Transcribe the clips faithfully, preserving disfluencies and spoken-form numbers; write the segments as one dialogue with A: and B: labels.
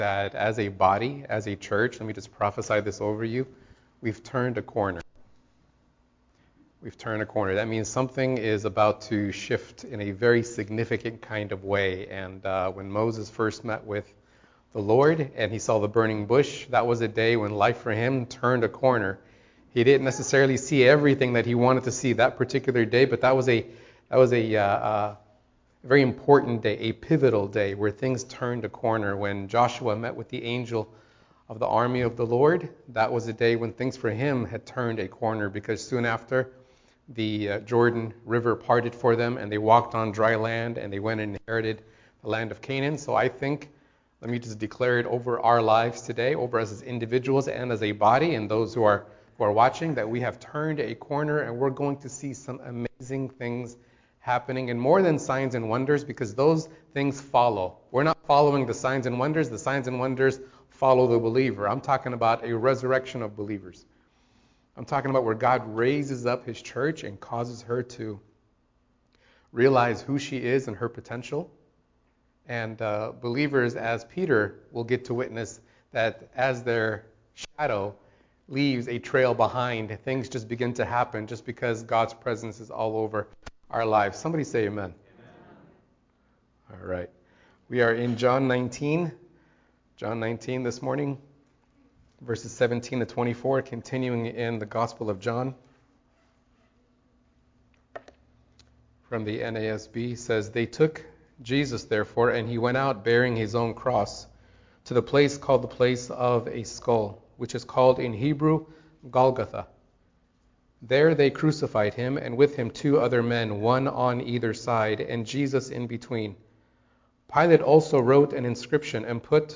A: that as a body, as a church, let me just prophesy this over you, we've turned a corner. We've turned a corner. That means something is about to shift in a very significant kind of way. And uh, when Moses first met with the Lord and he saw the burning bush, that was a day when life for him turned a corner. He didn't necessarily see everything that he wanted to see that particular day, but that was a that was a uh, uh, very important day, a pivotal day where things turned a corner. When Joshua met with the angel of the army of the Lord, that was a day when things for him had turned a corner, because soon after the uh, Jordan River parted for them and they walked on dry land and they went and inherited the land of Canaan. So I think, let me just declare it over our lives today, over us as individuals and as a body, and those who are who are watching, that we have turned a corner and we're going to see some amazing things happening, and more than signs and wonders, because those things follow. We're not following the signs and wonders. The signs and wonders follow the believer. I'm talking about a resurrection of believers. I'm talking about where God raises up his church and causes her to realize who she is and her potential. And uh, believers, as Peter will get to witness, that as their shadow leaves a trail behind, things just begin to happen just because God's presence is all over our lives. Somebody say amen. Amen. All right. We are in John nineteen. John nineteen this morning, verses seventeen to twenty-four, continuing in the Gospel of John. From the N A S B says, "They took Jesus, therefore, and he went out bearing his own cross to the place called the place of a skull, which is called in Hebrew Golgotha. There they crucified him, and with him two other men, one on either side, and Jesus in between. Pilate also wrote an inscription and put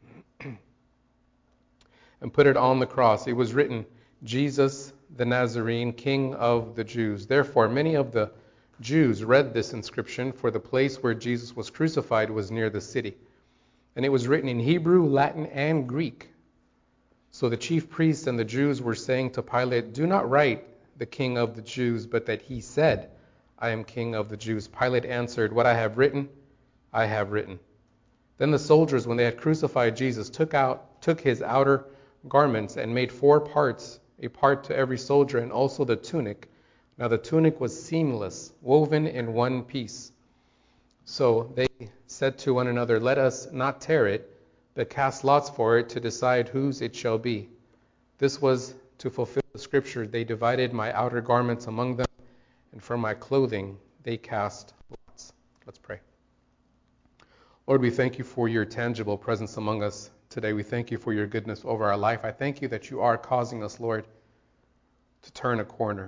A: and put it on the cross. It was written, Jesus the Nazarene, King of the Jews. Therefore many of the Jews read this inscription, for the place where Jesus was crucified was near the city. And it was written in Hebrew, Latin, and Greek. So the chief priests and the Jews were saying to Pilate, do not write the King of the Jews, but that he said, I am King of the Jews. Pilate answered, what I have written, I have written. Then the soldiers, when they had crucified Jesus, took out took his outer garments and made four parts, a part to every soldier, and also the tunic. Now the tunic was seamless, woven in one piece. So they said to one another, let us not tear it, but cast lots for it to decide whose it shall be. This was to fulfill the scripture, they divided my outer garments among them, and for my clothing they cast lots. Let's pray. Lord, we thank you for your tangible presence among us today. We thank you for your goodness over our life. I thank you that you are causing us, Lord, to turn a corner.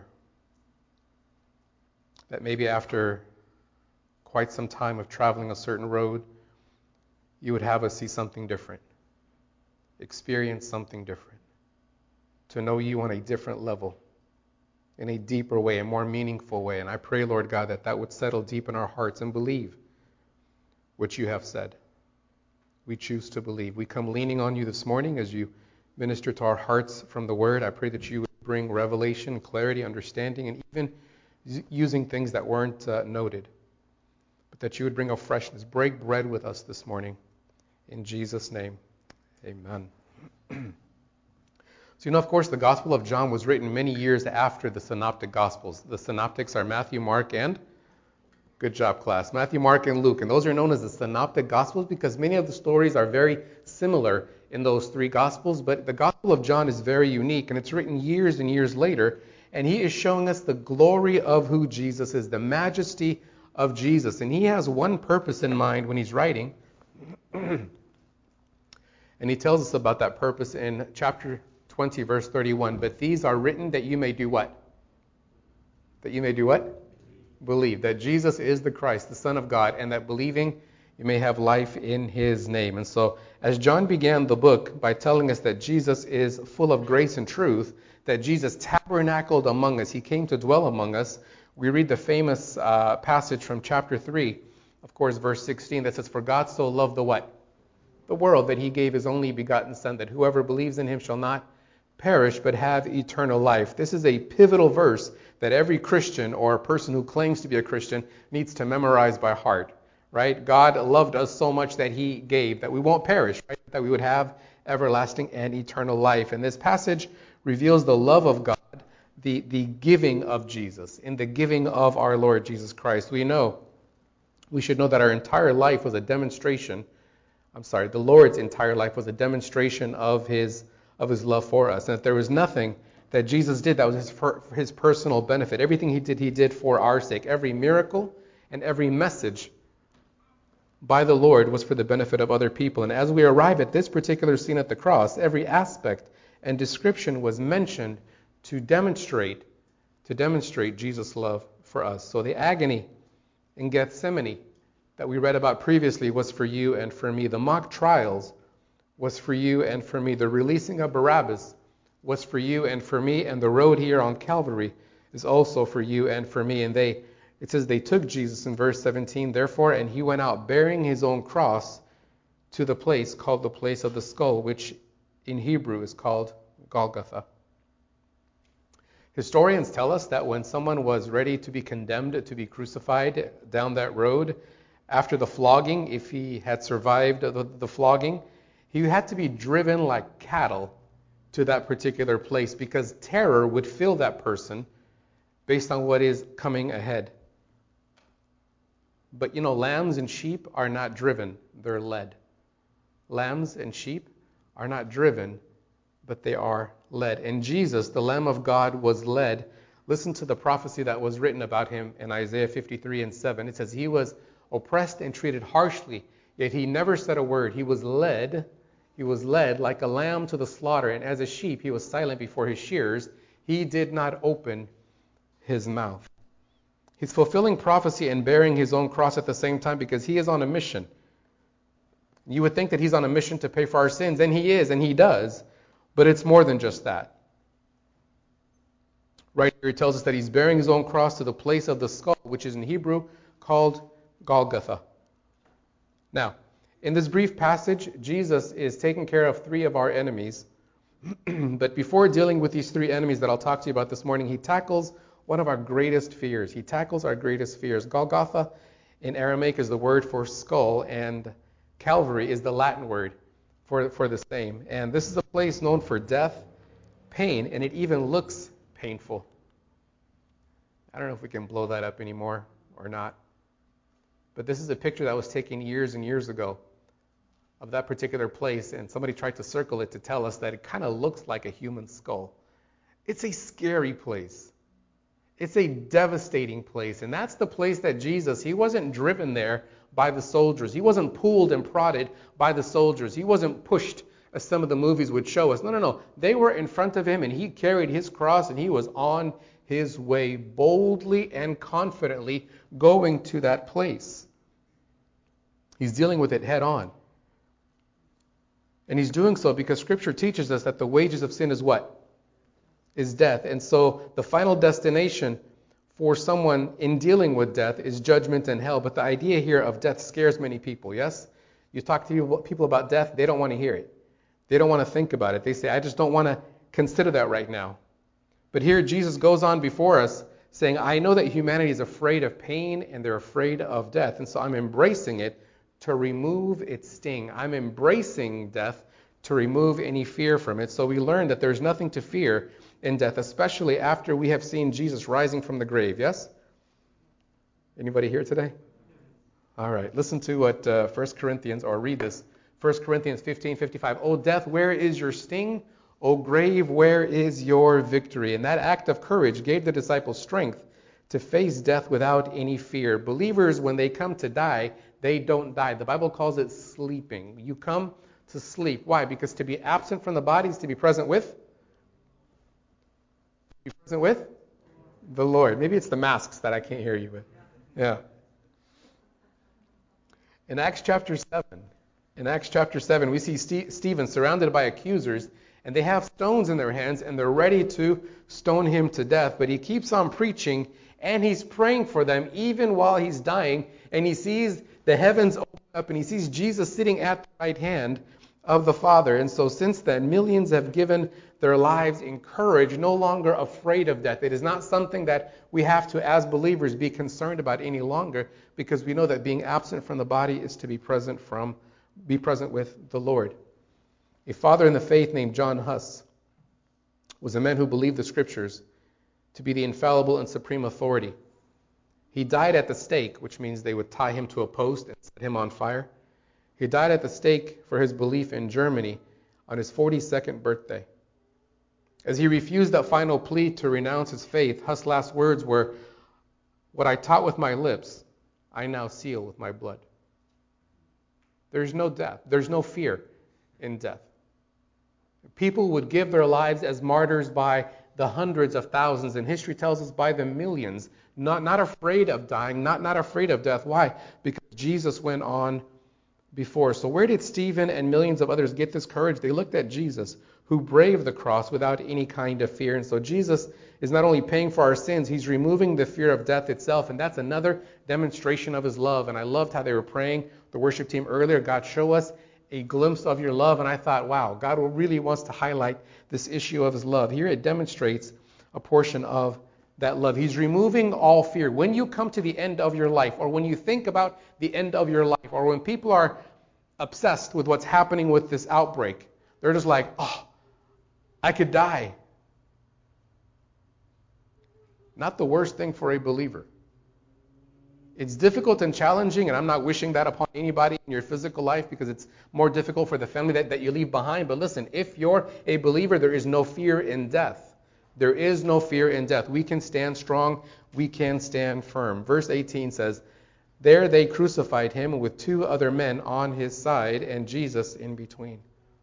A: That maybe after quite some time of traveling a certain road, you would have us see something different, experience something different, to know you on a different level, in a deeper way, a more meaningful way. And I pray, Lord God, that that would settle deep in our hearts and believe what you have said. We choose to believe. We come leaning on you this morning as you minister to our hearts from the word. I pray that you would bring revelation, clarity, understanding, and even using things that weren't uh, noted, but that you would bring a freshness. Break bread with us this morning. In Jesus' name, amen. So, you know, of course, the Gospel of John was written many years after the Synoptic Gospels. The Synoptics are Matthew, Mark, and, good job, class, Matthew, Mark, and Luke. And those are known as the Synoptic Gospels because many of the stories are very similar in those three Gospels. But the Gospel of John is very unique, and it's written years and years later. And he is showing us the glory of who Jesus is, the majesty of Jesus. And he has one purpose in mind when he's writing. And he tells us about that purpose in chapter twenty, verse thirty-one. But these are written that you may do what? That you may do what? Believe. That Jesus is the Christ, the Son of God, and that believing you may have life in his name. And so as John began the book by telling us that Jesus is full of grace and truth, that Jesus tabernacled among us, he came to dwell among us, we read the famous uh, passage from chapter three, of course, verse sixteen, that says, for God so loved the what? The world, that he gave his only begotten Son, that whoever believes in him shall not perish, but have eternal life. This is a pivotal verse that every Christian or person who claims to be a Christian needs to memorize by heart. right? God loved us so much that he gave, that we won't perish, right? That we would have everlasting and eternal life. And this passage reveals the love of God, the, the giving of Jesus, in the giving of our Lord Jesus Christ. We know, we should know that our entire life was a demonstration, I'm sorry, the Lord's entire life was a demonstration of his, of his love for us. And that there was nothing that Jesus did that was his, for his personal benefit. Everything he did, he did for our sake. Every miracle and every message by the Lord was for the benefit of other people. And as we arrive at this particular scene at the cross, every aspect and description was mentioned to demonstrate, to demonstrate Jesus' love for us. So the agony in Gethsemane that we read about previously was for you and for me. The mock trials was for you and for me. The releasing of Barabbas was for you and for me. And the road here on Calvary is also for you and for me. And they, it says they took Jesus in verse seventeen, therefore, and he went out bearing his own cross to the place called the place of the skull, which in Hebrew is called Golgotha. Historians tell us that when someone was ready to be condemned to be crucified down that road, after the flogging, if he had survived the, the flogging, he had to be driven like cattle to that particular place because terror would fill that person based on what is coming ahead. But you know, lambs and sheep are not driven, they're led. Lambs and sheep are not driven, but they are led. And Jesus, the Lamb of God, was led. Listen to the prophecy that was written about him in Isaiah fifty-three and seven. It says, he was oppressed and treated harshly, yet he never said a word. He was led, he was led like a lamb to the slaughter, and as a sheep he was silent before his shearers. He did not open his mouth. He's fulfilling prophecy and bearing his own cross at the same time because he is on a mission. You would think that he's on a mission to pay for our sins, and he is, and he does, but it's more than just that. Right here it tells us that he's bearing his own cross to the place of the skull, which is in Hebrew called Golgotha. Now, in this brief passage, Jesus is taking care of three of our enemies. But before dealing with these three enemies that I'll talk to you about this morning, he tackles one of our greatest fears. He tackles our greatest fears. Golgotha in Aramaic is the word for skull, and Calvary is the Latin word for, for the same. And this is a place known for death, pain, and it even looks painful. I don't know if we can blow that up anymore or not. But this is a picture that was taken years and years ago of that particular place, and somebody tried to circle it to tell us that it kind of looks like a human skull. It's a scary place. It's a devastating place, and that's the place that Jesus, he wasn't driven there by the soldiers. He wasn't pulled and prodded by the soldiers. He wasn't pushed, as some of the movies would show us. No, no, no. They were in front of him, and he carried his cross, and he was on his way boldly and confidently going to that place. He's dealing with it head on. And he's doing so because Scripture teaches us that the wages of sin is what? Is death. And so the final destination for someone in dealing with death is judgment and hell. But the idea here of death scares many people, yes? You talk to people about death, they don't want to hear it. They don't want to think about it. They say, I just don't want to consider that right now. But here Jesus goes on before us saying, I know that humanity is afraid of pain and they're afraid of death. And so I'm embracing it to remove its sting. I'm embracing death to remove any fear from it. So we learn that there's nothing to fear in death, especially after we have seen Jesus rising from the grave. Yes? Anybody here today? All right. Listen to what uh, First Corinthians, or read this. First Corinthians fifteen fifty-five. O death, where is your sting? O grave, where is your victory? And that act of courage gave the disciples strength to face death without any fear. Believers, when they come to die, they don't die. The Bible calls it sleeping. You come to sleep. Why? Because to be absent from the body is to be present with? Be present with? The Lord. Maybe it's the masks that I can't hear you with. Yeah. In Acts chapter seven, in Acts chapter seven, we see St- Stephen surrounded by accusers, and they have stones in their hands, and they're ready to stone him to death. But he keeps on preaching, and he's praying for them even while he's dying, and he sees the heavens open up, and he sees Jesus sitting at the right hand of the Father. And so since then, millions have given their lives in courage, no longer afraid of death. It is not something that we have to, as believers, be concerned about any longer, because we know that being absent from the body is to be present from, be present with the Lord. A father in the faith named John Huss was a man who believed the Scriptures to be the infallible and supreme authority. He died at the stake, which means they would tie him to a post and set him on fire. He died at the stake for his belief in Germany on his forty-second birthday. As he refused that final plea to renounce his faith, Huss' last words were, "What I taught with my lips, I now seal with my blood." There's no death. There's no fear in death. People would give their lives as martyrs by the hundreds of thousands, and history tells us by the millions, not, not afraid of dying, not, not afraid of death. Why? Because Jesus went on before. So where did Stephen and millions of others get this courage? They looked at Jesus, who braved the cross without any kind of fear. And so Jesus is not only paying for our sins, he's removing the fear of death itself. And that's another demonstration of his love. And I loved how they were praying, the worship team earlier, God, show us a glimpse of your love. And I thought, wow, God really wants to highlight this issue of his love. Here it demonstrates a portion of that love. He's removing all fear. When you come to the end of your life, or when you think about the end of your life, or when people are obsessed with what's happening with this outbreak, they're just like, oh, I could die. Not the worst thing for a believer. It's difficult and challenging, and I'm not wishing that upon anybody in your physical life, because it's more difficult for the family that, that you leave behind. But listen, if you're a believer, there is no fear in death. There is no fear in death. We can stand strong. We can stand firm. Verse eighteen says, "There they crucified him with two other men on his side and Jesus in between."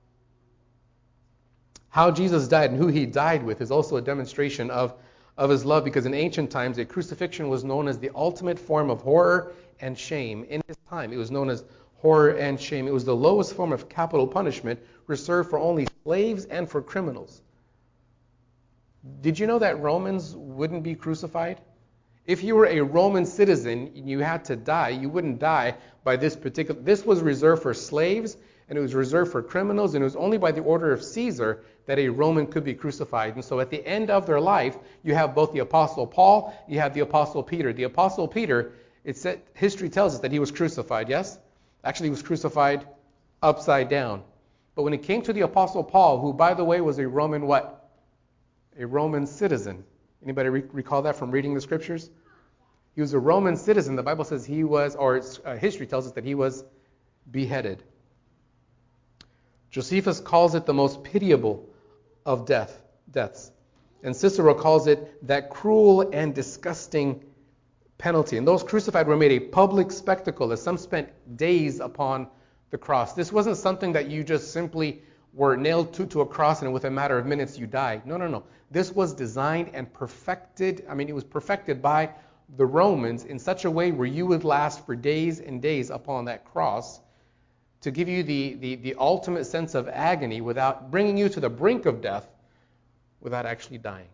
A: How Jesus died and who he died with is also a demonstration of, of his love, because in ancient times, a crucifixion was known as the ultimate form of horror and shame. In his time, it was known as horror and shame. It was the lowest form of capital punishment, reserved for only slaves and for criminals. Did you know that Romans wouldn't be crucified? If you were a Roman citizen and you had to die, you wouldn't die by this particular... This was reserved for slaves, and it was reserved for criminals, and it was only by the order of Caesar that a Roman could be crucified. And so at the end of their life, you have both the Apostle Paul, you have the Apostle Peter. The Apostle Peter, it said, history tells us that he was crucified, yes? Actually, he was crucified upside down. But when it came to the Apostle Paul, who, by the way, was a Roman what? A Roman citizen. Anybody re- recall that from reading the scriptures? He was a Roman citizen. The Bible says he was, or uh, history tells us that he was beheaded. Josephus calls it the most pitiable of death, deaths. And Cicero calls it that cruel and disgusting penalty. And those crucified were made a public spectacle, as some spent days upon the cross. This wasn't something that you just simply were nailed to, to a cross and with a matter of minutes you died. No, no, no. This was designed and perfected. I mean, it was perfected by the Romans in such a way where you would last for days and days upon that cross, to give you the, the, the ultimate sense of agony without bringing you to the brink of death without actually dying.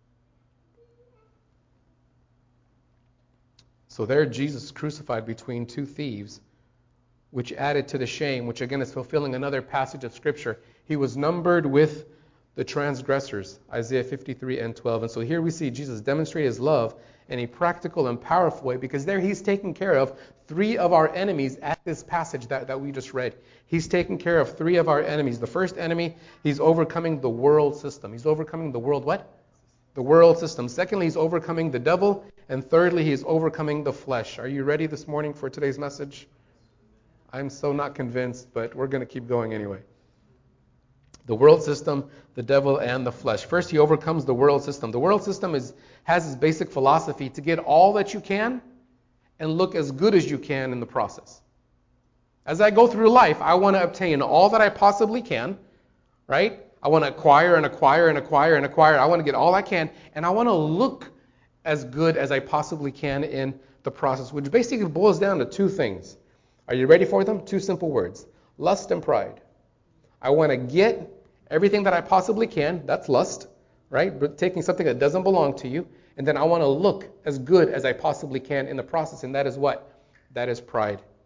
A: So there Jesus crucified between two thieves, which added to the shame, which again is fulfilling another passage of Scripture. He was numbered with the transgressors, Isaiah fifty-three and twelve. And so here we see Jesus demonstrate his love in a practical and powerful way, because there he's taking care of three of our enemies at this passage that, that we just read. He's taking care of three of our enemies. The first enemy, he's overcoming the world system. He's overcoming the world what? The world system. Secondly, he's overcoming the devil. And thirdly, he's overcoming the flesh. Are you ready this morning for today's message? I'm so not convinced, but we're going to keep going anyway. The world system, the devil, and the flesh. First, he overcomes the world system. The world system is has its basic philosophy to get all that you can and look as good as you can in the process. As I go through life, I want to obtain all that I possibly can, right? I want to acquire and acquire and acquire and acquire. I want to get all I can, and I want to look as good as I possibly can in the process, which basically boils down to two things. Are you ready for them? Two simple words. Lust and pride. I want to get everything that I possibly can. That's lust, right? But taking something that doesn't belong to you. And then I want to look as good as I possibly can in the process. And that is what? That is pride.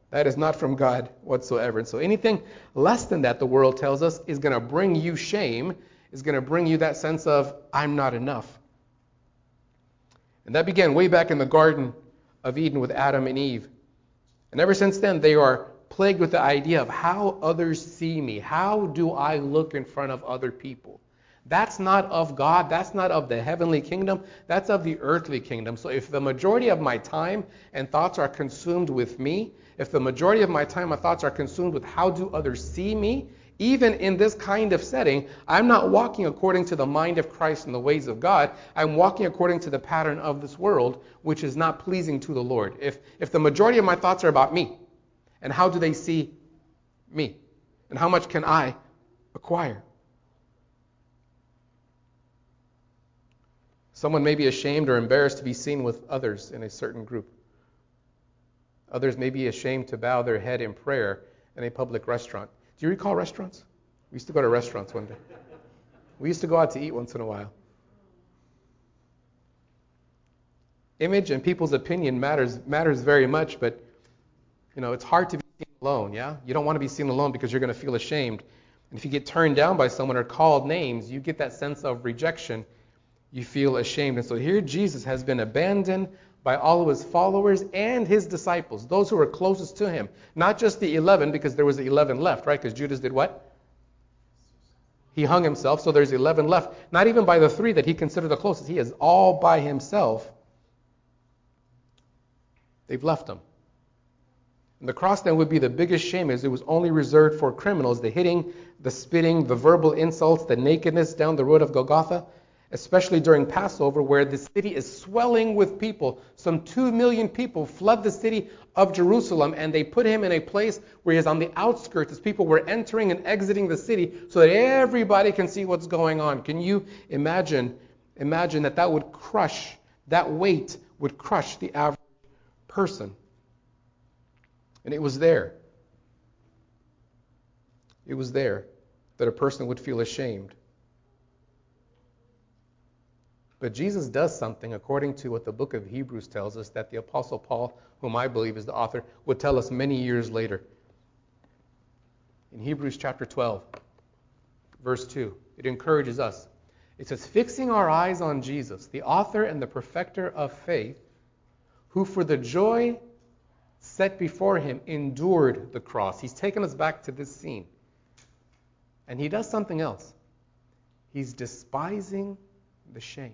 A: That is not from God whatsoever. And so anything less than that, the world tells us, is going to bring you shame, is going to bring you that sense of, I'm not enough. And that began way back in the Garden of Eden with Adam and Eve. And ever since then, they are plagued with the idea of how others see me. How do I look in front of other people? That's not of God. That's not of the heavenly kingdom. That's of the earthly kingdom. So if the majority of my time and thoughts are consumed with me, if the majority of my time and thoughts are consumed with how do others see me, even in this kind of setting, I'm not walking according to the mind of Christ and the ways of God. I'm walking according to the pattern of this world, which is not pleasing to the Lord. If, if the majority of my thoughts are about me, and how do they see me? And how much can I acquire? Someone may be ashamed or embarrassed to be seen with others in a certain group. Others may be ashamed to bow their head in prayer in a public restaurant. Do you recall restaurants? We used to go to restaurants one day. We used to go out to eat once in a while. Image and people's opinion matters matters very much, but you know, it's hard to be seen alone, yeah? You don't want to be seen alone because you're going to feel ashamed. And if you get turned down by someone or called names, you get that sense of rejection. You feel ashamed. And so here Jesus has been abandoned by all of his followers and his disciples, those who were closest to him. Not just the eleven, because there was eleven left, right? Because Judas did what? He hung himself, so there's eleven left. Not even by the three that he considered the closest. He is all by himself. They've left him. And the cross then would be the biggest shame, as it was only reserved for criminals. The hitting, the spitting, the verbal insults, the nakedness down the road of Golgotha, especially during Passover, where the city is swelling with people. Some two million people flood the city of Jerusalem, and they put him in a place where he is on the outskirts as people were entering and exiting the city so that everybody can see what's going on. Can you imagine, imagine that that would crush, that weight would crush the average person? And it was there. It was there that a person would feel ashamed. But Jesus does something, according to what the book of Hebrews tells us, that the Apostle Paul, whom I believe is the author, would tell us many years later. In Hebrews chapter twelve, verse two, it encourages us. It says, fixing our eyes on Jesus, the author and the perfecter of faith, who for the joy set before him endured the cross. He's taken us back to this scene. And he does something else. He's despising the shame.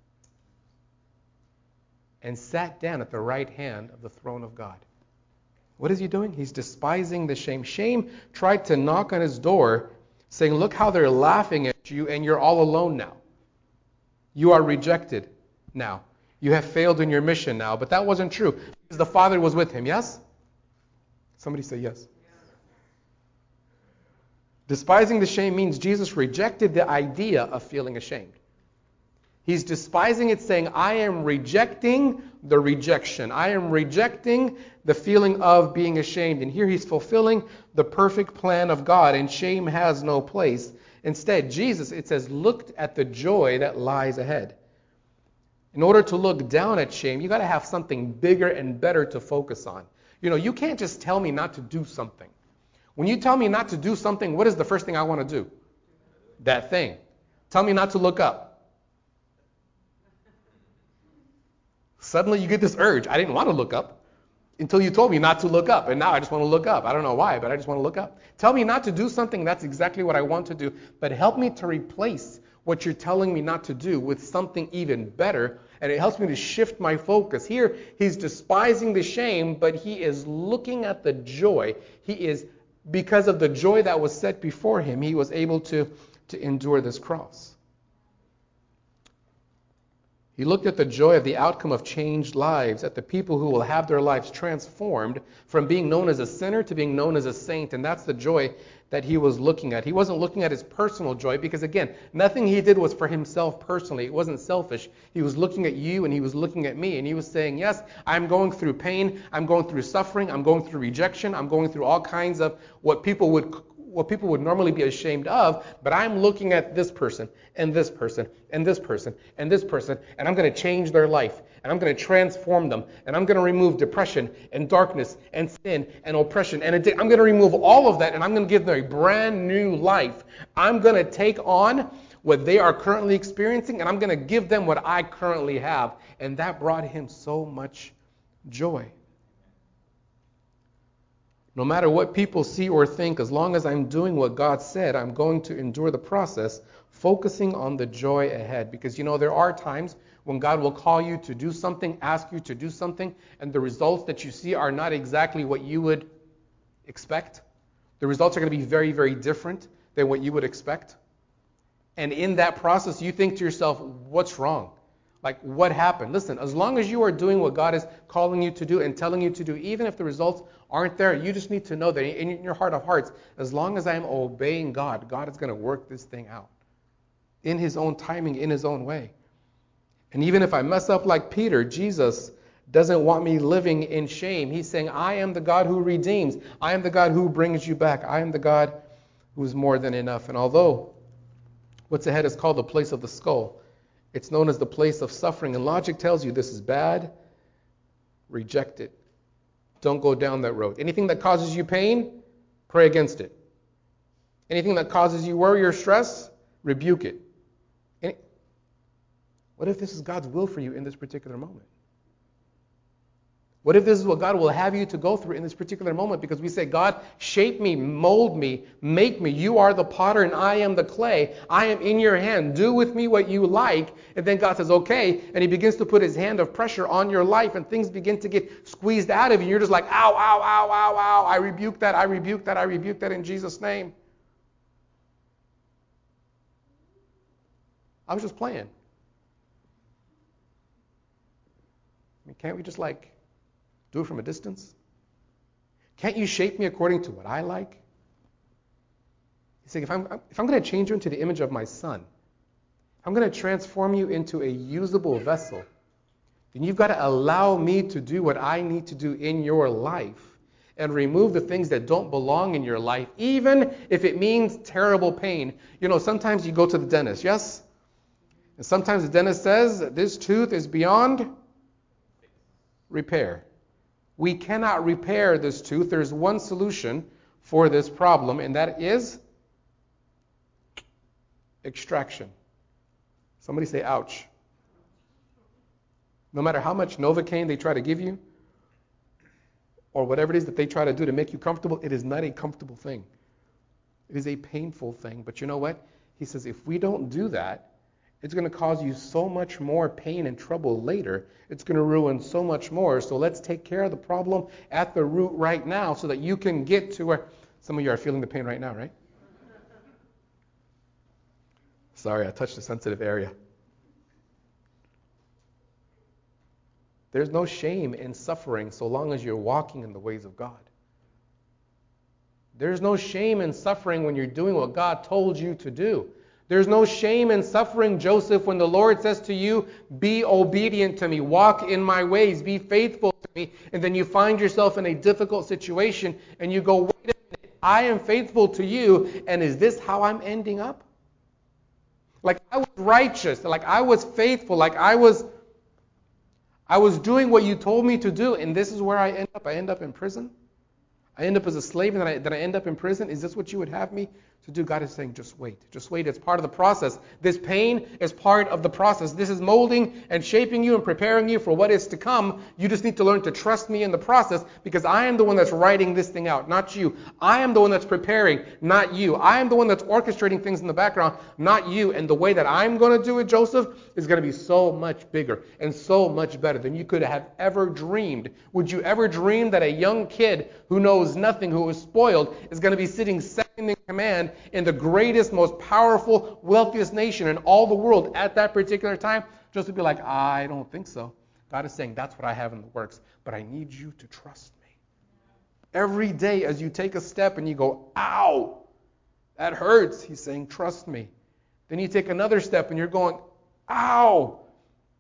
A: And sat down at the right hand of the throne of God. What is he doing? He's despising the shame. Shame tried to knock on his door, saying, look how they're laughing at you, and you're all alone now. You are rejected now. You have failed in your mission now. But that wasn't true, because the Father was with him, yes? Somebody say yes. Despising the shame means Jesus rejected the idea of feeling ashamed. He's despising it, saying, I am rejecting the rejection. I am rejecting the feeling of being ashamed. And here he's fulfilling the perfect plan of God, and shame has no place. Instead, Jesus, it says, looked at the joy that lies ahead. In order to look down at shame, you got to have something bigger and better to focus on. You know, you can't just tell me not to do something. When you tell me not to do something, what is the first thing I want to do? That thing. Tell me not to look up. Suddenly you get this urge. I didn't want to look up until you told me not to look up. And now I just want to look up. I don't know why, but I just want to look up. Tell me not to do something. That's exactly what I want to do. But help me to replace what you're telling me not to do with something even better. And it helps me to shift my focus. Here, he's despising the shame, but he is looking at the joy. He is, because of the joy that was set before him, he was able to, to endure this cross. He looked at the joy of the outcome of changed lives, at the people who will have their lives transformed from being known as a sinner to being known as a saint. And that's the joy that he was looking at. He wasn't looking at his personal joy because, again, nothing he did was for himself personally. It wasn't selfish. He was looking at you and he was looking at me. And he was saying, yes, I'm going through pain. I'm going through suffering. I'm going through rejection. I'm going through all kinds of what people would what people would normally be ashamed of, but I'm looking at this person and this person and this person and this person, and I'm going to change their life, and I'm going to transform them, and I'm going to remove depression and darkness and sin and oppression, and addic- I'm going to remove all of that, and I'm going to give them a brand new life. I'm going to take on what they are currently experiencing, and I'm going to give them what I currently have. And that brought him so much joy. No matter what people see or think, as long as I'm doing what God said, I'm going to endure the process, focusing on the joy ahead. Because, you know, there are times when God will call you to do something, ask you to do something, and the results that you see are not exactly what you would expect. The results are going to be very, very different than what you would expect. And in that process, you think to yourself, what's wrong? Like, what happened? Listen, as long as you are doing what God is calling you to do and telling you to do, even if the results aren't there, you just need to know that in your heart of hearts, as long as I am obeying God, God is going to work this thing out in his own timing, in his own way. And even if I mess up like Peter, Jesus doesn't want me living in shame. He's saying, I am the God who redeems. I am the God who brings you back. I am the God who is more than enough. And although what's ahead is called the place of the skull, it's known as the place of suffering. And logic tells you this is bad. Reject it. Don't go down that road. Anything that causes you pain, pray against it. Anything that causes you worry or stress, rebuke it. Any... What if this is God's will for you in this particular moment? What if this is what God will have you to go through in this particular moment? Because we say, God, shape me, mold me, make me. You are the potter and I am the clay. I am in your hand. Do with me what you like. And then God says, okay. And he begins to put his hand of pressure on your life and things begin to get squeezed out of you. You're just like, ow, ow, ow, ow, ow. I rebuke that. I rebuke that. I rebuke that in Jesus' name. I was just playing. I mean, can't we just like do it from a distance? Can't you shape me according to what I like? He's saying, if I'm, if I'm going to change you into the image of my son, if I'm going to transform you into a usable vessel, then you've got to allow me to do what I need to do in your life and remove the things that don't belong in your life, even if it means terrible pain. You know, sometimes you go to the dentist, yes? And sometimes the dentist says, this tooth is beyond repair. We cannot repair this tooth. There's one solution for this problem, and that is extraction. Somebody say, ouch. No matter how much Novocaine they try to give you, or whatever it is that they try to do to make you comfortable, it is not a comfortable thing. It is a painful thing. But you know what? He says, if we don't do that, it's going to cause you so much more pain and trouble later. It's going to ruin so much more. So let's take care of the problem at the root right now so that you can get to where... Some of you are feeling the pain right now, right? Sorry, I touched a sensitive area. There's no shame in suffering so long as you're walking in the ways of God. There's no shame in suffering when you're doing what God told you to do. There's no shame in suffering, Joseph, when the Lord says to you, be obedient to me, walk in my ways, be faithful to me, and then you find yourself in a difficult situation and you go, wait a minute, I am faithful to you, and is this how I'm ending up? Like I was righteous, like I was faithful, like I was I was doing what you told me to do, and this is where I end up. I end up in prison. I end up as a slave, and then I, then I end up in prison. Is this what you would have me to do? God is saying, just wait. Just wait. It's part of the process. This pain is part of the process. This is molding and shaping you and preparing you for what is to come. You just need to learn to trust me in the process, because I am the one that's writing this thing out, not you. I am the one that's preparing, not you. I am the one that's orchestrating things in the background, not you. And the way that I'm going to do it, Joseph, is going to be so much bigger and so much better than you could have ever dreamed. Would you ever dream that a young kid who knows nothing, who is spoiled, is going to be sitting second in command in the greatest, most powerful, wealthiest nation in all the world at that particular time? Just to be like, I don't think so. God is saying, that's what I have in the works, but I need you to trust me. Every day as you take a step and you go, ow, that hurts, he's saying, trust me. Then you take another step and you're going, ow,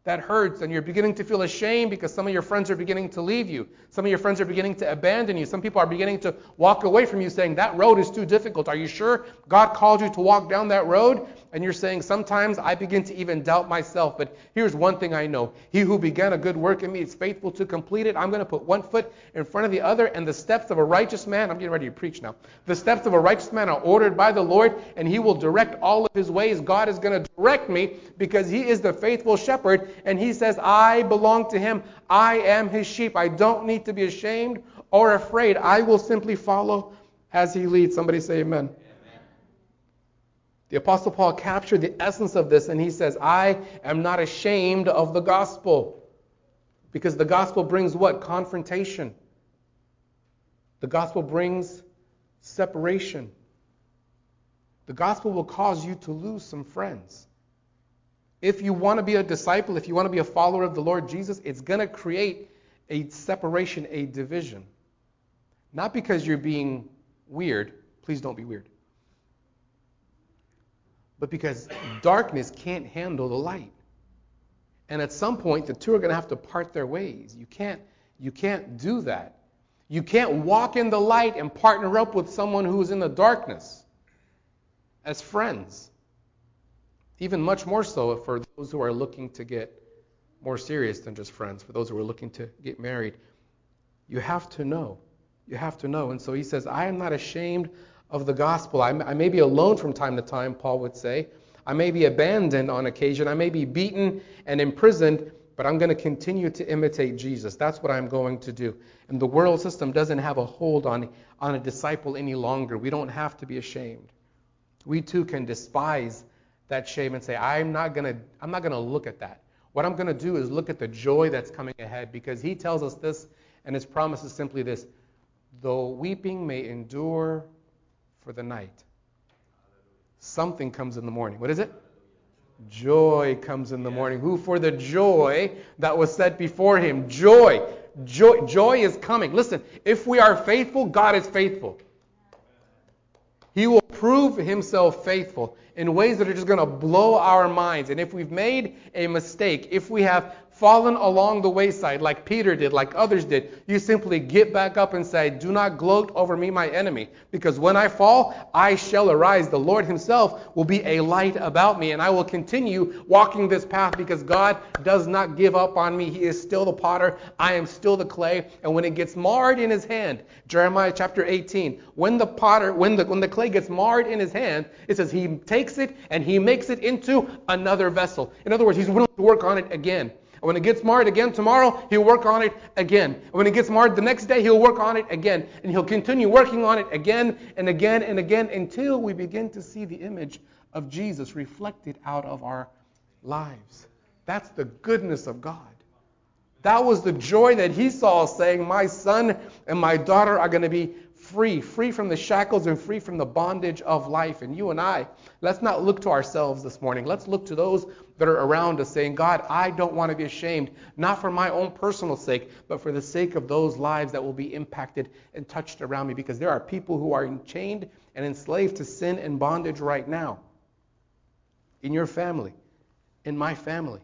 A: that hurts, and you're beginning to feel ashamed because some of your friends are beginning to leave you. Some of your friends are beginning to abandon you. Some people are beginning to walk away from you saying, that road is too difficult. Are you sure God called you to walk down that road? And you're saying, sometimes I begin to even doubt myself. But here's one thing I know. He who began a good work in me is faithful to complete it. I'm going to put one foot in front of the other, and the steps of a righteous man, I'm getting ready to preach now. The steps of a righteous man are ordered by the Lord, and he will direct all of his ways. God is going to direct me because he is the faithful shepherd, and he says, I belong to him. I am his sheep. I don't need to be ashamed or afraid. I will simply follow as he leads. Somebody say amen. The Apostle Paul captured the essence of this, and he says, I am not ashamed of the gospel. Because the gospel brings what? Confrontation. The gospel brings separation. The gospel will cause you to lose some friends. If you want to be a disciple, if you want to be a follower of the Lord Jesus, it's going to create a separation, a division. Not because you're being weird. Please don't be weird. But because darkness can't handle the light. And at some point, the two are going to have to part their ways. You can't, you can't do that. You can't walk in the light and partner up with someone who's in the darkness as friends. Even much more so for those who are looking to get more serious than just friends, for those who are looking to get married. You have to know. You have to know. And so he says, I am not ashamed of the gospel. I may be alone from time to time, Paul would say. I may be abandoned on occasion. I may be beaten and imprisoned, but I'm going to continue to imitate Jesus. That's what I'm going to do. And the world system doesn't have a hold on, on a disciple any longer. We don't have to be ashamed. We too can despise that shame and say, I'm not going to, I'm not going to look at that. What I'm going to do is look at the joy that's coming ahead, because he tells us this, and his promise is simply this: though weeping may endure for the night, something comes in the morning. What is it? Joy comes in the morning. Who for the joy that was set before him. Joy. Joy, joy is coming. Listen, if we are faithful, God is faithful. He will prove himself faithful in ways that are just going to blow our minds. And if we've made a mistake, if we have fallen along the wayside like Peter did, like others did, you simply get back up and say, do not gloat over me, my enemy, because when I fall, I shall arise. The Lord himself will be a light about me, and I will continue walking this path because God does not give up on me. He is still the potter. I am still the clay. And when it gets marred in his hand, Jeremiah chapter eighteen, when the potter, when the, when the clay gets marred in his hand, it says he takes it and he makes it into another vessel. In other words, he's willing to work on it again. And when it gets marred again tomorrow, he'll work on it again. And when it gets marred the next day, he'll work on it again. And he'll continue working on it again and again and again until we begin to see the image of Jesus reflected out of our lives. That's the goodness of God. That was the joy that he saw, saying, my son and my daughter are going to be free, free from the shackles and free from the bondage of life. And you and I, let's not look to ourselves this morning. Let's look to those that are around us saying, God, I don't want to be ashamed, not for my own personal sake, but for the sake of those lives that will be impacted and touched around me, because there are people who are chained and enslaved to sin and bondage right now. In your family, in my family.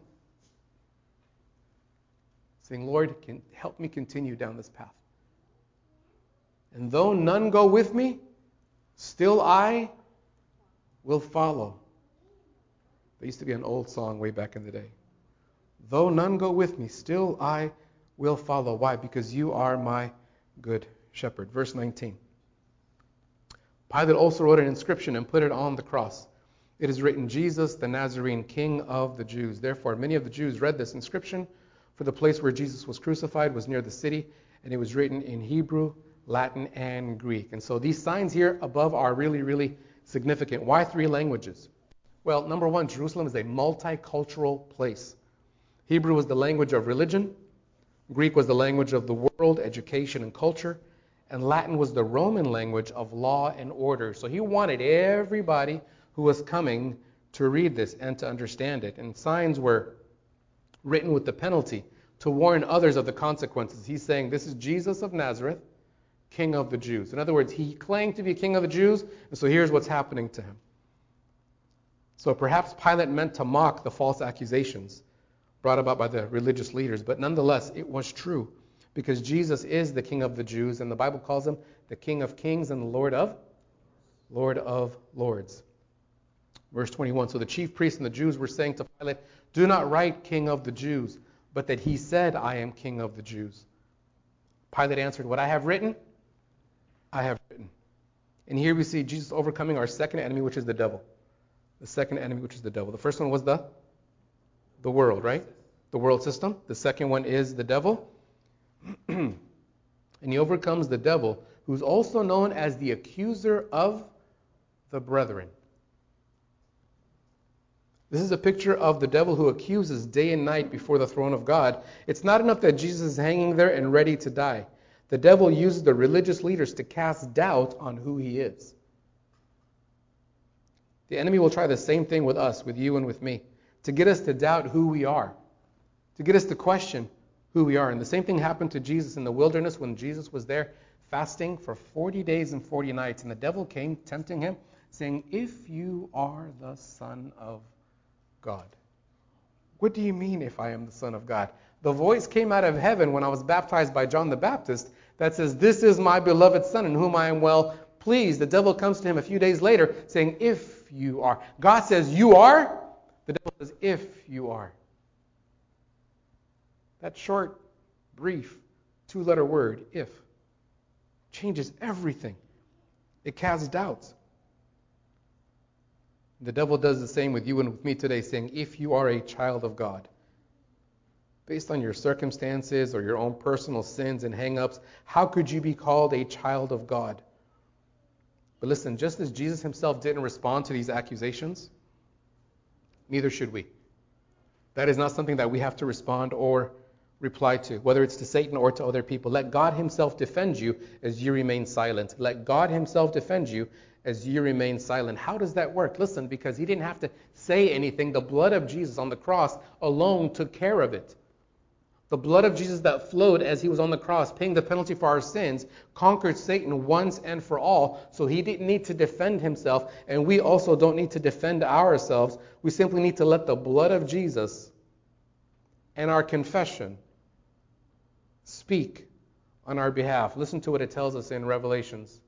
A: Saying, Lord, can help me continue down this path. And though none go with me, still I will follow. There used to be an old song way back in the day. Though none go with me, still I will follow. Why? Because you are my good shepherd. Verse nineteen. Pilate also wrote an inscription and put it on the cross. It is written, Jesus the Nazarene, King of the Jews. Therefore, many of the Jews read this inscription, for the place where Jesus was crucified was near the city, and it was written in Hebrew, Latin, and Greek. And so these signs here above are really, really significant. Why three languages? Well, number one, Jerusalem is a multicultural place. Hebrew was the language of religion. Greek was the language of the world, education, and culture. And Latin was the Roman language of law and order. So he wanted everybody who was coming to read this and to understand it. And signs were written with the penalty to warn others of the consequences. He's saying, this is Jesus of Nazareth, King of the Jews. In other words, he claimed to be King of the Jews, and so here's what's happening to him. So perhaps Pilate meant to mock the false accusations, brought about by the religious leaders. But nonetheless, it was true because Jesus is the King of the Jews, and the Bible calls him the King of Kings and the Lord of Lord of Lords. Verse twenty-one, so the chief priests and the Jews were saying to Pilate, do not write King of the Jews, but that he said, I am King of the Jews. Pilate answered, what I have written, I have written. And here we see Jesus overcoming our second enemy, which is the devil. The second enemy, which is the devil. The first one was the, the world, right? The world system. The second one is the devil. And he overcomes the devil, who's also known as the accuser of the brethren. This is a picture of the devil who accuses day and night before the throne of God. It's not enough that Jesus is hanging there and ready to die. The devil uses the religious leaders to cast doubt on who he is. The enemy will try the same thing with us, with you and with me, to get us to doubt who we are, to get us to question who we are. And the same thing happened to Jesus in the wilderness when Jesus was there fasting for forty days and forty nights. And the devil came tempting him, saying, if you are the Son of God. What do you mean if I am the Son of God? The voice came out of heaven when I was baptized by John the Baptist that says, this is my beloved Son in whom I am well pleased. The devil comes to him a few days later saying, if you are. God says, you are. The devil says, if you are. That short, brief, two-letter word, if, changes everything. It casts doubts. The devil does the same with you and with me today, saying, if you are a child of God, based on your circumstances or your own personal sins and hang-ups, how could you be called a child of God? But listen, just as Jesus himself didn't respond to these accusations, neither should we. That is not something that we have to respond or reply to, whether it's to Satan or to other people. Let God himself defend you as you remain silent. Let God himself defend you as you remain silent. How does that work? Listen, because he didn't have to say anything. The blood of Jesus on the cross alone took care of it. The blood of Jesus that flowed as he was on the cross, paying the penalty for our sins, conquered Satan once and for all. So he didn't need to defend himself, and we also don't need to defend ourselves. We simply need to let the blood of Jesus and our confession speak on our behalf. Listen to what it tells us in Revelations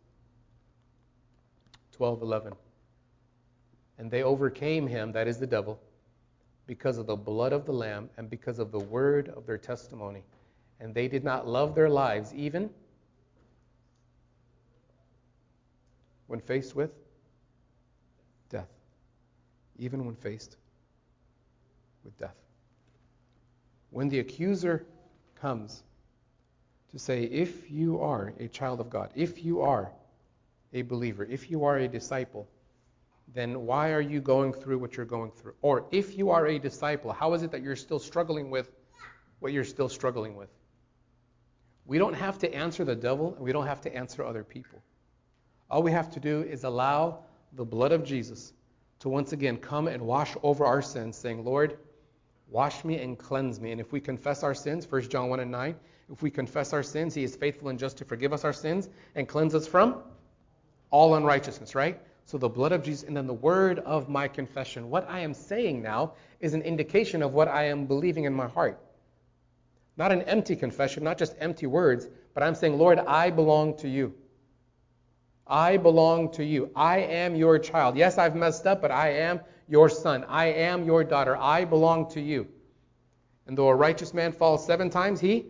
A: twelve eleven. And they overcame him, that is the devil, because of the blood of the Lamb and because of the word of their testimony. And they did not love their lives even when faced with death. Even when faced with death. When the accuser comes to say, if you are a child of God, if you are a believer, if you are a disciple, then why are you going through what you're going through? Or if you are a disciple, how is it that you're still struggling with what you're still struggling with? We don't have to answer the devil, and we don't have to answer other people. All we have to do is allow the blood of Jesus to once again come and wash over our sins, saying, Lord, wash me and cleanse me. And if we confess our sins, First John one and nine, if we confess our sins, he is faithful and just to forgive us our sins and cleanse us from all unrighteousness, right? So the blood of Jesus and then the word of my confession. What I am saying now is an indication of what I am believing in my heart. Not an empty confession, not just empty words, but I'm saying, Lord, I belong to you. I belong to you. I am your child. Yes, I've messed up, but I am your son. I am your daughter. I belong to you. And though a righteous man falls seven times, he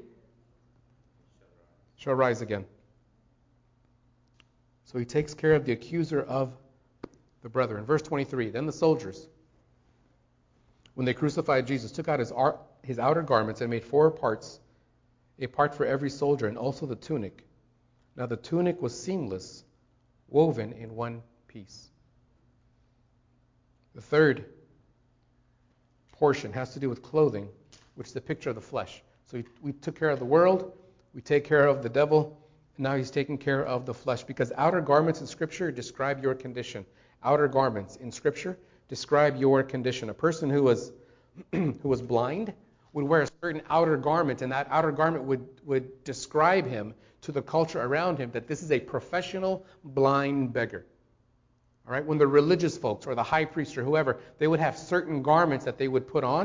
A: shall rise again. So he takes care of the accuser of the brethren. Verse twenty-three, then the soldiers, when they crucified Jesus, took out his, ar- his outer garments and made four parts, a part for every soldier, and also the tunic. Now the tunic was seamless, woven in one piece. The third portion has to do with clothing, which is the picture of the flesh. So we took care of the world, we take care of the devil, and now he's taking care of the flesh. Because outer garments in Scripture describe your condition. Outer garments in Scripture describe your condition. A person who was who was blind would wear a certain outer garment, and that outer garment would, would describe him to the culture around him that this is a professional blind beggar. All right? When the religious folks or the high priest or whoever, they would have certain garments that they would put on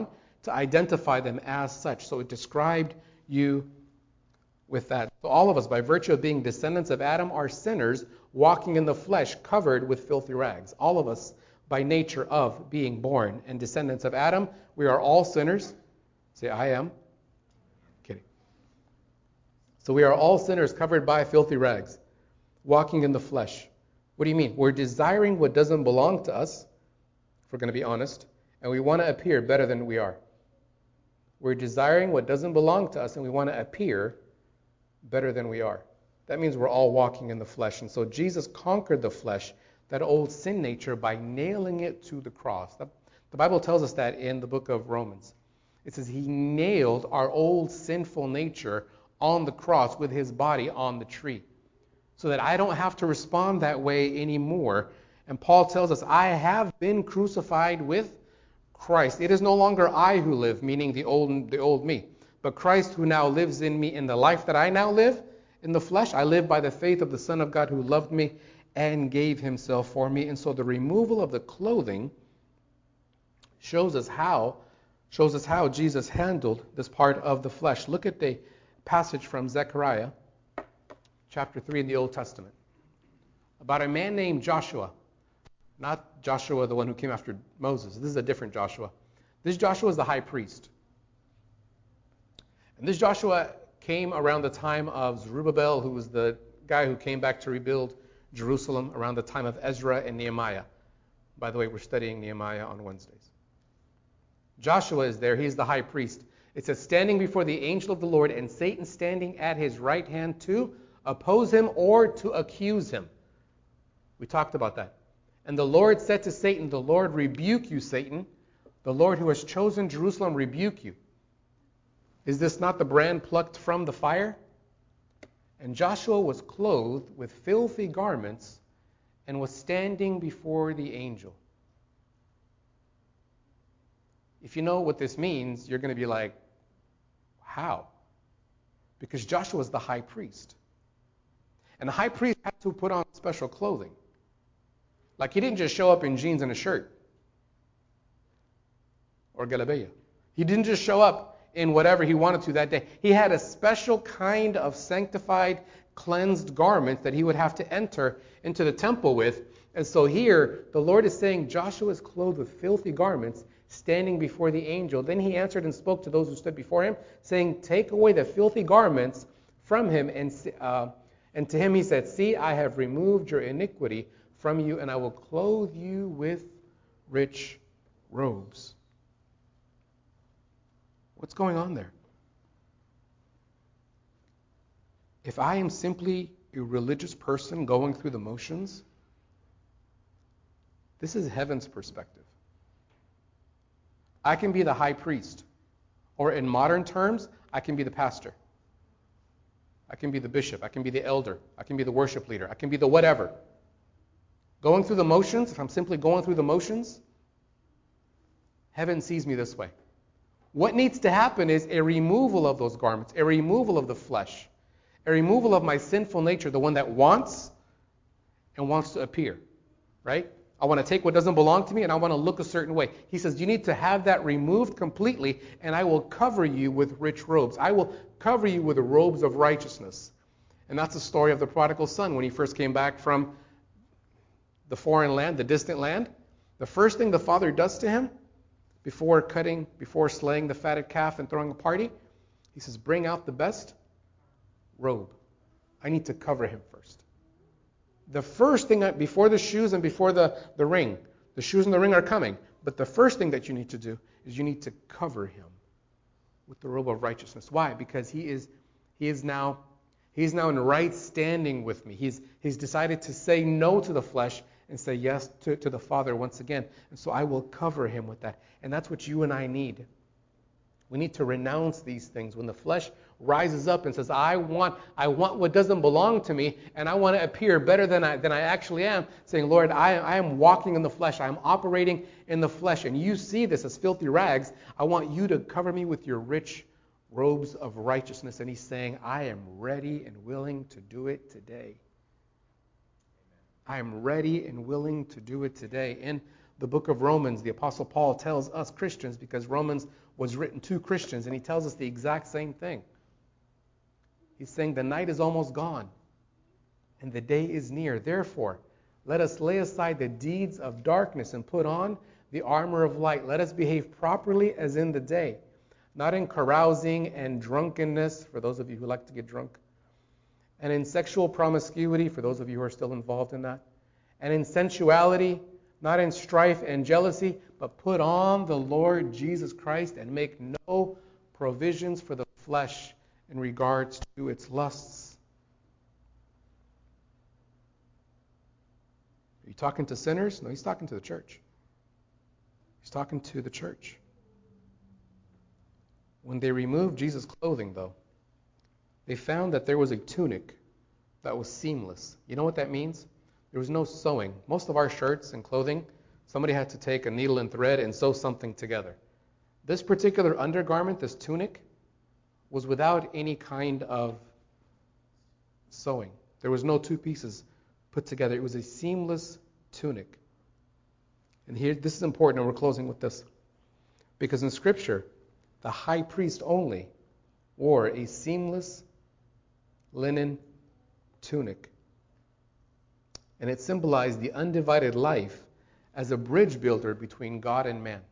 A: to identify them as such. So it described you with that. So all of us, by virtue of being descendants of Adam, are sinners walking in the flesh, covered with filthy rags. All of us, by nature of being born and descendants of Adam, we are all sinners. Say, I am. Kidding. So we are all sinners covered by filthy rags, walking in the flesh. What do you mean? We're desiring what doesn't belong to us, if we're going to be honest, and we want to appear better than we are. We're desiring what doesn't belong to us, and we want to appear better than we are. That means we're all walking in the flesh. And so Jesus conquered the flesh, that old sin nature, by nailing it to the cross. The Bible tells us that in the book of Romans. It says he nailed our old sinful nature on the cross with his body on the tree, so that I don't have to respond that way anymore. And Paul tells us, I have been crucified with Christ. It is no longer I who live, meaning the old, the old me, but Christ who now lives in me. In the life that I now live in the flesh, I live by the faith of the Son of God who loved me and gave himself for me. And so the removal of the clothing shows us how, shows us how Jesus handled this part of the flesh. Look at the passage from Zechariah chapter three in the Old Testament about a man named Joshua. Not Joshua, the one who came after Moses. This is a different Joshua. This Joshua is the high priest. And this Joshua came around the time of Zerubbabel, who was the guy who came back to rebuild Jerusalem, around the time of Ezra and Nehemiah. By the way, we're studying Nehemiah on Wednesdays. Joshua is there. He's the high priest. It says, standing before the angel of the Lord, and Satan standing at his right hand to oppose him or to accuse him. We talked about that. And the Lord said to Satan, the Lord rebuke you, Satan. The Lord who has chosen Jerusalem rebuke you. Is this not the brand plucked from the fire? And Joshua was clothed with filthy garments and was standing before the angel. If you know what this means, you're going to be like, how? Because Joshua was the high priest. And the high priest had to put on special clothing. Like he didn't just show up in jeans and a shirt. Or galabeya. He didn't just show up in whatever he wanted to that day. He had a special kind of sanctified, cleansed garment that he would have to enter into the temple with. And so here, the Lord is saying Joshua is clothed with filthy garments, standing before the angel. Then he answered and spoke to those who stood before him, saying, take away the filthy garments from him. And, uh, and to him he said, see, I have removed your iniquity from you, and I will clothe you with rich robes. What's going on there? If I am simply a religious person going through the motions, this is heaven's perspective. I can be the high priest, or in modern terms, I can be the pastor. I can be the bishop. I can be the elder. I can be the worship leader. I can be the whatever. Going through the motions, if I'm simply going through the motions, heaven sees me this way. What needs to happen is a removal of those garments, a removal of the flesh, a removal of my sinful nature, the one that wants and wants to appear, right? I want to take what doesn't belong to me and I want to look a certain way. He says, you need to have that removed completely, and I will cover you with rich robes. I will cover you with the robes of righteousness. And that's the story of the prodigal son when he first came back from the foreign land, the distant land. The first thing the father does to him, before cutting, before slaying the fatted calf and throwing a party, he says, bring out the best robe. I need to cover him first. The first thing, before the shoes and before the, the ring, the shoes and the ring are coming, but the first thing that you need to do is you need to cover him with the robe of righteousness. Why? Because he is he is now he's now in right standing with me. He's he's decided to say no to the flesh and say yes to, to the Father once again. And so I will cover him with that. And that's what you and I need. We need to renounce these things. When the flesh rises up and says, I want I want what doesn't belong to me, and I want to appear better than I than I actually am, saying, Lord, I, I am walking in the flesh. I am operating in the flesh. And you see this as filthy rags. I want you to cover me with your rich robes of righteousness. And he's saying, I am ready and willing to do it today. I am ready and willing to do it today. In the book of Romans, the Apostle Paul tells us Christians, because Romans was written to Christians, and he tells us the exact same thing. He's saying the night is almost gone, and the day is near. Therefore, let us lay aside the deeds of darkness and put on the armor of light. Let us behave properly as in the day, not in carousing and drunkenness, for those of you who like to get drunk, and in sexual promiscuity, for those of you who are still involved in that, and in sensuality, not in strife and jealousy, but put on the Lord Jesus Christ and make no provisions for the flesh in regards to its lusts. Are you talking to sinners? No, he's talking to the church. He's talking to the church. When they removed Jesus' clothing, though, they found that there was a tunic that was seamless. You know what that means? There was no sewing. Most of our shirts and clothing, somebody had to take a needle and thread and sew something together. This particular undergarment, this tunic, was without any kind of sewing. There was no two pieces put together. It was a seamless tunic. And here, this is important, and we're closing with this. Because in Scripture, the high priest only wore a seamless linen tunic. And it symbolized the undivided life as a bridge builder between God and man.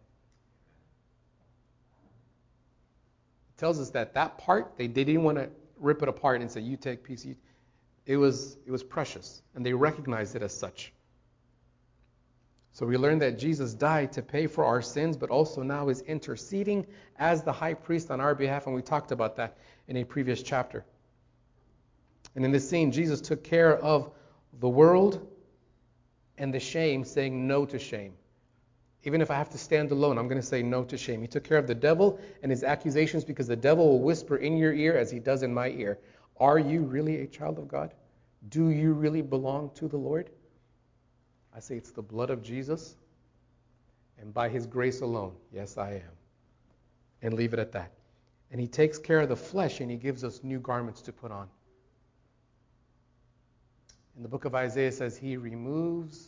A: It tells us that that part, they, they didn't want to rip it apart and say, you take piece. You. It was, it was precious, and they recognized it as such. So we learned that Jesus died to pay for our sins, but also now is interceding as the high priest on our behalf, and we talked about that in a previous chapter. And in this scene, Jesus took care of the world and the shame, saying no to shame. Even if I have to stand alone, I'm going to say no to shame. He took care of the devil and his accusations, because the devil will whisper in your ear as he does in my ear. Are you really a child of God? Do you really belong to the Lord? I say it's the blood of Jesus, and by his grace alone, yes, I am. And leave it at that. And he takes care of the flesh, and he gives us new garments to put on. In the book of Isaiah, it says he removes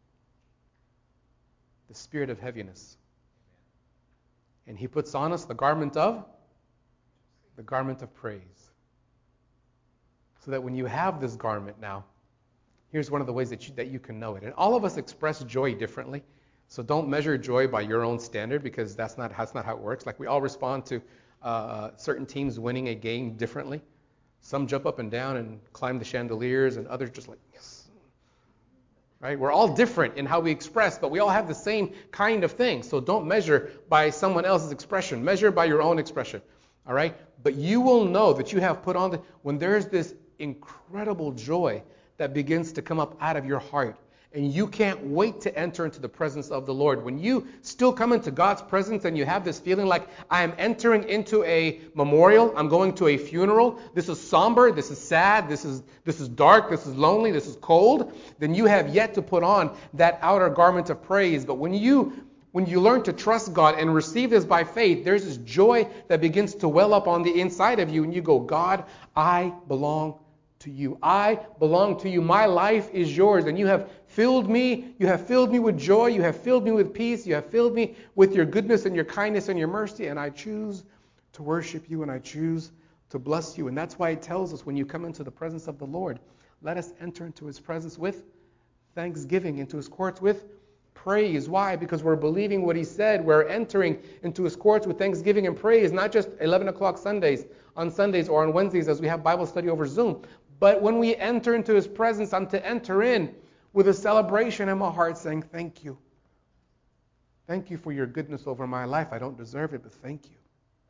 A: the spirit of heaviness. And he puts on us the garment of? The garment of praise. So that when you have this garment now, here's one of the ways that you, that you can know it. And all of us express joy differently. So don't measure joy by your own standard, because that's not, that's not how it works. Like we all respond to uh, certain teams winning a game differently. Some jump up and down and climb the chandeliers, and others just like, yes. Right? We're all different in how we express, but we all have the same kind of thing. So don't measure by someone else's expression. Measure by your own expression. All right? But you will know that you have put on, the, when there's this incredible joy that begins to come up out of your heart, and you can't wait to enter into the presence of the Lord. When you still come into God's presence and you have this feeling like, I am entering into a memorial, I'm going to a funeral, this is somber, this is sad, this is this is dark, this is lonely, this is cold, then you have yet to put on that outer garment of praise. But when you when you learn to trust God and receive this by faith, there's this joy that begins to well up on the inside of you, and you go, God, I belong to you. I belong to you. My life is yours, and you have filled me. You have filled me with joy. You have filled me with peace. You have filled me with your goodness and your kindness and your mercy, and I choose to worship you, and I choose to bless you. And that's why it tells us when you come into the presence of the Lord, let us enter into his presence with thanksgiving, into his courts with praise. Why? Because we're believing what he said. We're entering into his courts with thanksgiving and praise, not just eleven o'clock Sundays, on Sundays or on Wednesdays as we have Bible study over Zoom. But when we enter into his presence, I'm to enter in with a celebration in my heart saying, thank you. Thank you for your goodness over my life. I don't deserve it, but thank you.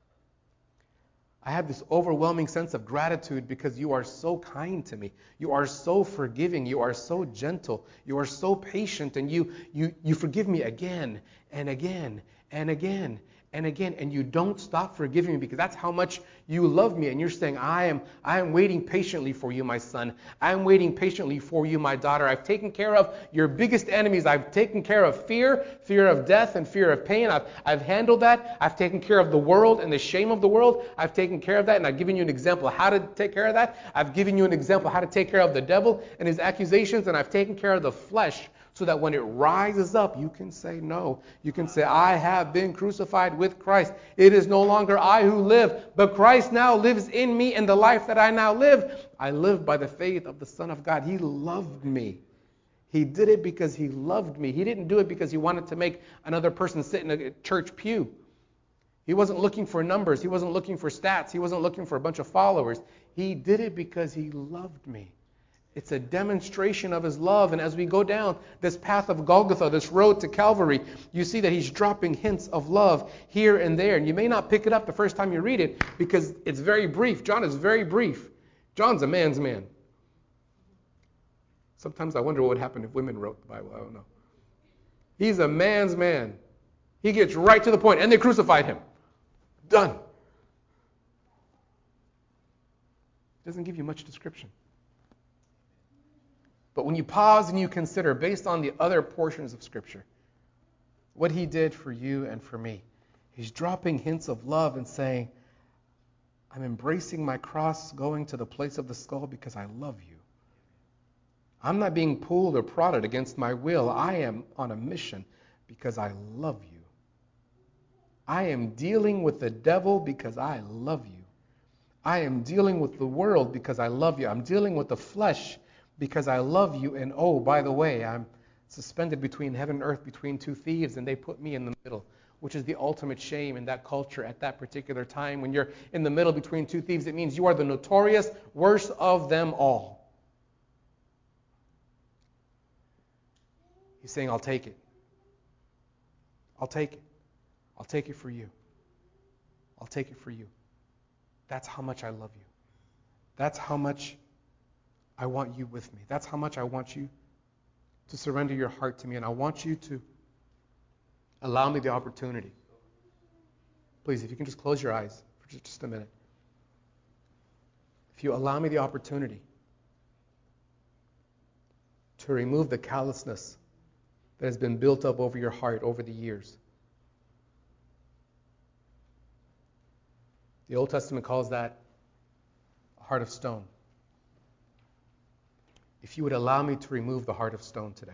A: I have this overwhelming sense of gratitude because you are so kind to me. You are so forgiving. You are so gentle. You are so patient, and you you you forgive me again and again and again and again, and you don't stop forgiving me, because that's how much you love me. And you're saying, I am I am waiting patiently for you, my son. I am waiting patiently for you, my daughter. I've taken care of your biggest enemies. I've taken care of fear, fear of death, and fear of pain. I've I've handled that. I've taken care of the world and the shame of the world. I've taken care of that, and I've given you an example of how to take care of that. I've given you an example of how to take care of the devil and his accusations, and I've taken care of the flesh, So that when it rises up, you can say no. You can say, I have been crucified with Christ. It is no longer I who live, but Christ now lives in me, and the life that I now live, I live by the faith of the Son of God. He loved me. He did it because he loved me. He didn't do it because he wanted to make another person sit in a church pew. He wasn't looking for numbers. He wasn't looking for stats. He wasn't looking for a bunch of followers. He did it because he loved me. It's a demonstration of his love. And as we go down this path of Golgotha, this road to Calvary, you see that he's dropping hints of love here and there. And you may not pick it up the first time you read it because it's very brief. John is very brief. John's a man's man. Sometimes I wonder what would happen if women wrote the Bible. I don't know. He's a man's man. He gets right to the point. And they crucified him. Done. Doesn't give you much description. But when you pause and you consider, based on the other portions of Scripture, what he did for you and for me, he's dropping hints of love and saying, I'm embracing my cross, going to the place of the skull because I love you. I'm not being pulled or prodded against my will. I am on a mission because I love you. I am dealing with the devil because I love you. I am dealing with the world because I love you. I'm dealing with the flesh because I love you. And oh, by the way, I'm suspended between heaven and earth, between two thieves, and they put me in the middle, which is the ultimate shame in that culture at that particular time. When you're in the middle between two thieves, it means you are the notorious worst of them all. He's saying, I'll take it. I'll take it. I'll take it for you. I'll take it for you. That's how much I love you. That's how much I want you with me. That's how much I want you to surrender your heart to me. And I want you to allow me the opportunity. Please, if you can just close your eyes for just a minute. If you allow me the opportunity to remove the callousness that has been built up over your heart over the years. The Old Testament calls that a heart of stone. If you would allow me to remove the heart of stone today.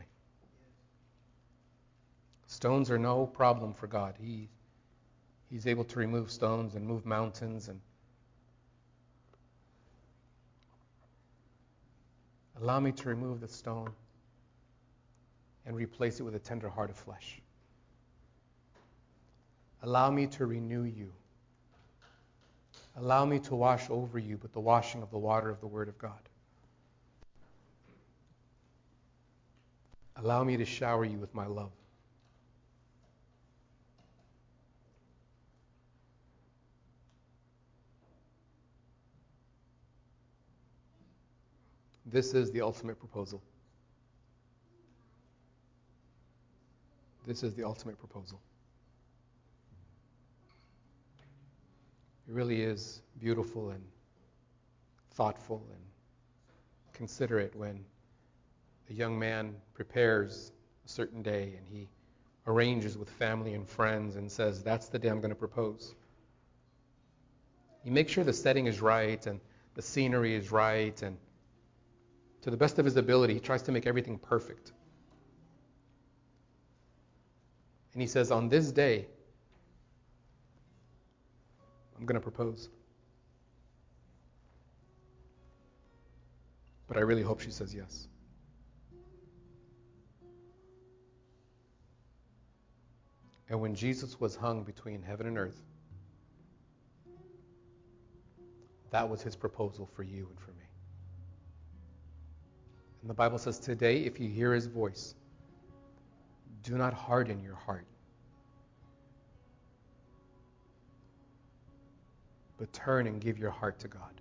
A: Stones are no problem for God. He, he's able to remove stones and move mountains. And allow me to remove the stone and replace it with a tender heart of flesh. Allow me to renew you. Allow me to wash over you with the washing of the water of the Word of God. Allow me to shower you with my love. This is the ultimate proposal. This is the ultimate proposal. It really is beautiful and thoughtful and considerate when a young man prepares a certain day and he arranges with family and friends and says, that's the day I'm going to propose. He makes sure the setting is right and the scenery is right, and to the best of his ability, he tries to make everything perfect. And he says, on this day, I'm going to propose. But I really hope she says yes. And when Jesus was hung between heaven and earth, that was his proposal for you and for me. And the Bible says, today, if you hear his voice, do not harden your heart, but turn and give your heart to God.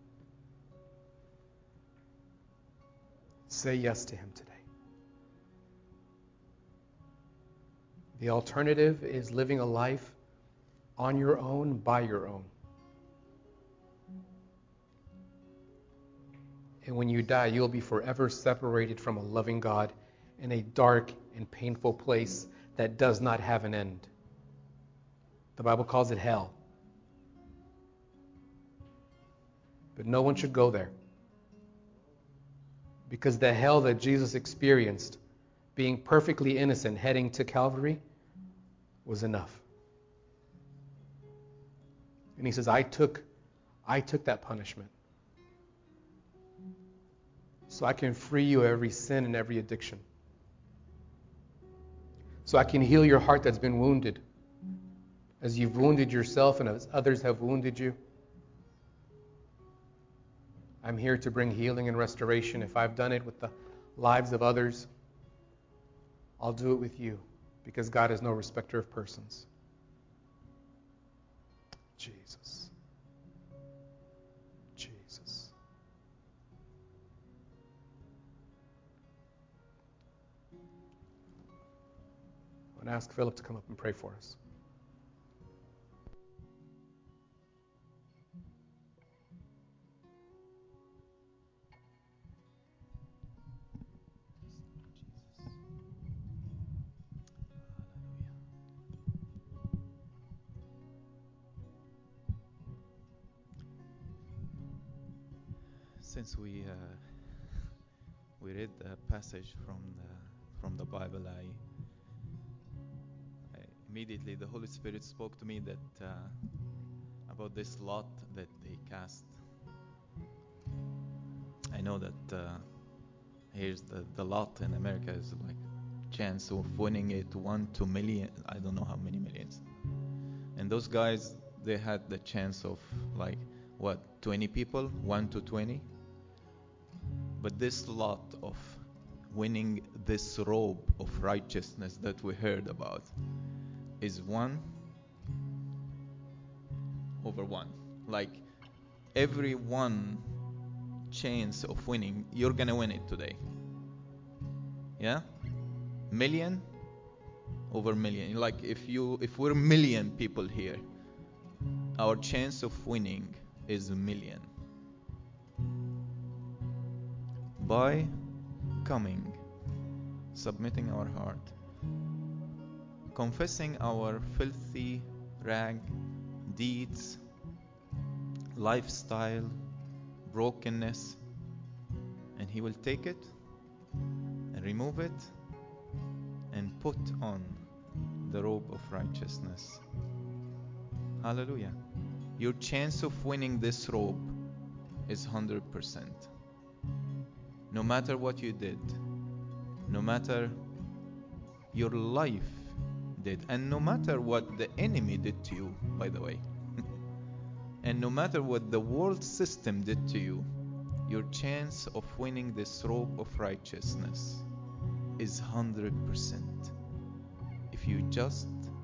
A: Say yes to him today. The alternative is living a life on your own, by your own. And when you die, you'll be forever separated from a loving God in a dark and painful place that does not have an end. The Bible calls it hell. But no one should go there. Because the hell that Jesus experienced being perfectly innocent, heading to Calvary, was enough. And he says, I took, I took that punishment so I can free you of every sin and every addiction. So I can heal your heart that's been wounded, as you've wounded yourself and as others have wounded you. I'm here to bring healing and restoration. If I've done it with the lives of others, I'll do it with you, because God is no respecter of persons. Jesus. Jesus. I want to ask Philip to come up and pray for us.
B: Since we uh, we read a passage from the from the Bible, I, I immediately the Holy Spirit spoke to me that uh, about this lot that they cast. I know that uh, here's the the lot in America is like chance of winning it one to million. I don't know how many millions. And those guys, they had the chance of like what twenty people, one to twenty. But this lot of winning this robe of righteousness that we heard about is one over one. Like every one chance of winning, you're gonna win it today. Yeah? Million over million. Like if you if we're a million people here, our chance of winning is a million. By coming, submitting our heart, confessing our filthy rag, deeds, lifestyle, brokenness, and He will take it and remove it and put on the robe of righteousness. Hallelujah. Your chance of winning this robe is one hundred percent. No matter what you did, no matter your life did, and no matter what the enemy did to you, by the way, and no matter what the world system did to you, your chance of winning this robe of righteousness is one hundred percent. If you just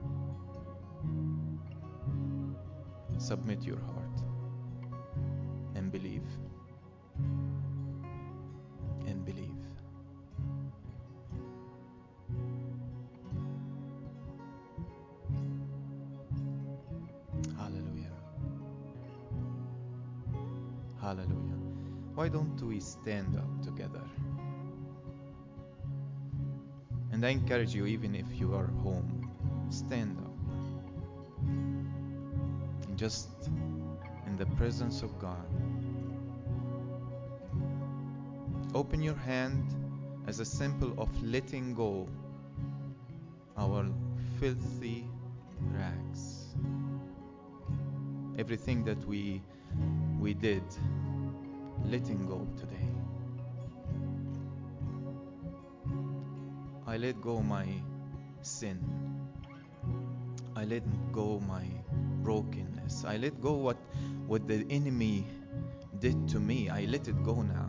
B: submit your heart and believe. And believe. Hallelujah. Hallelujah. Why don't we stand up together? And I encourage you, even if you are home, stand up. And just in the presence of God, open your hand as a symbol of letting go our filthy rags. Everything that we we did, letting go today. I let go my sin. I let go my brokenness. I let go what what the enemy did to me. I let it go now.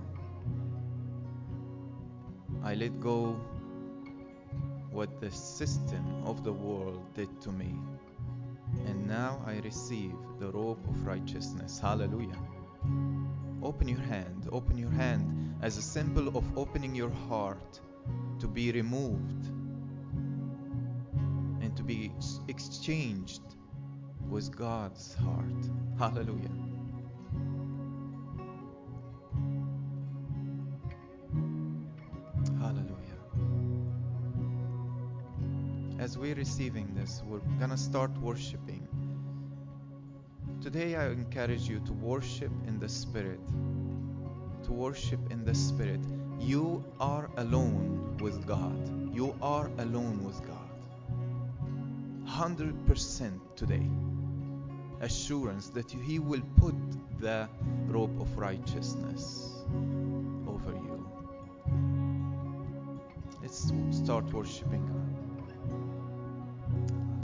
B: I let go what the system of the world did to me. And now I receive the robe of righteousness. Hallelujah. Open your hand. Open your hand as a symbol of opening your heart to be removed and to be exchanged with God's heart. Hallelujah. Hallelujah. As we're receiving this, we're gonna start worshiping. Today I encourage you to worship in the Spirit. To worship in the Spirit. You are alone with God. You are alone with God. one hundred percent today. Assurance that He will put the robe of righteousness over you. Let's start worshiping God.